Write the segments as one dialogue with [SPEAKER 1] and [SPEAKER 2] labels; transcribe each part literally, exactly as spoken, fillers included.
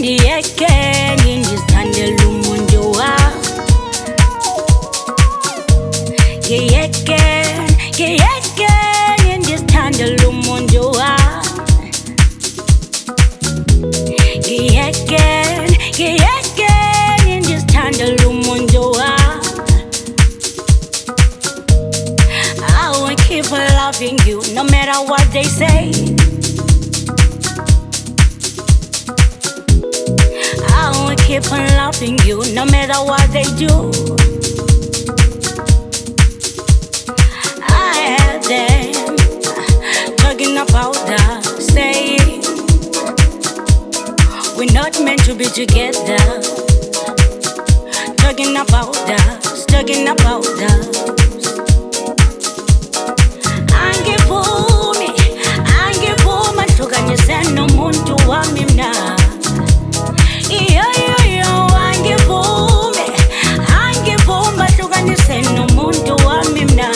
[SPEAKER 1] ngiyekeni ngizithandela umuntu wami ngiyekeni ngiyekeni ngizithandela umuntu wami ngiyekeni ngiyekeni ngizithandela umuntu wami I will keep on loving you no matter what they say. I will keep on loving you no matter what they do. I heard them talking about us, saying we're not meant to be together. Talking about us, talking about us. Angivumi, angivumi hlukanise nomuntu wami mina. Iyo iyo iyo angivumi, angivumi hlukanise nomuntu wami mina.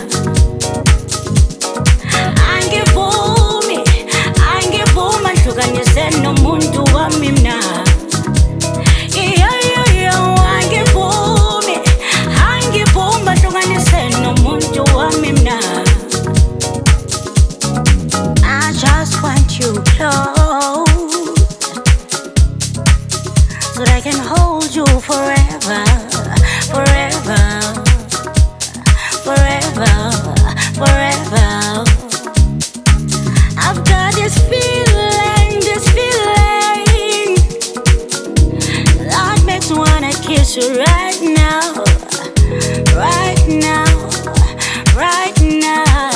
[SPEAKER 1] Angivumi, angivumi hlukanise nomuntu wami mina. Iyo iyo iyo angivumi, angivumi hlukanise nomuntu wami mina. I just want you close so that I can hold you forever, forever, forever, forever. I've got this feeling, this feeling that makes me wanna kiss you right now, right now, right now.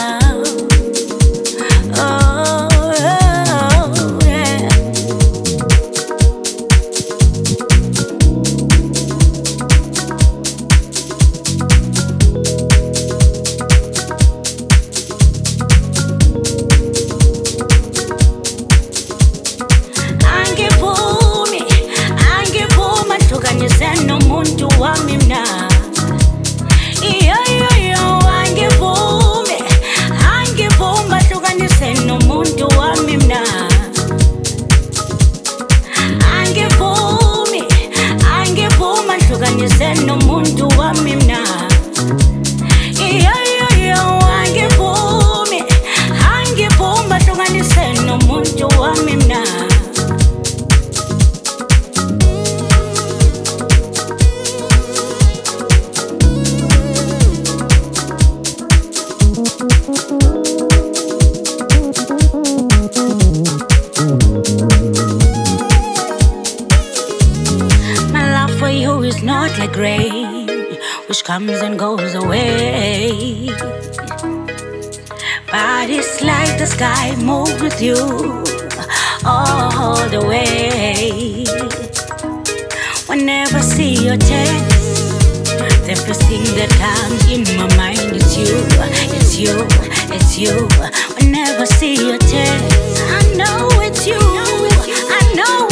[SPEAKER 1] Comes and goes away, but it's like the sky moves with you all the way. Whenever I see your text, the first thing that comes in my mind is you, it's you, it's you. Whenever I see your text, I know it's you, I know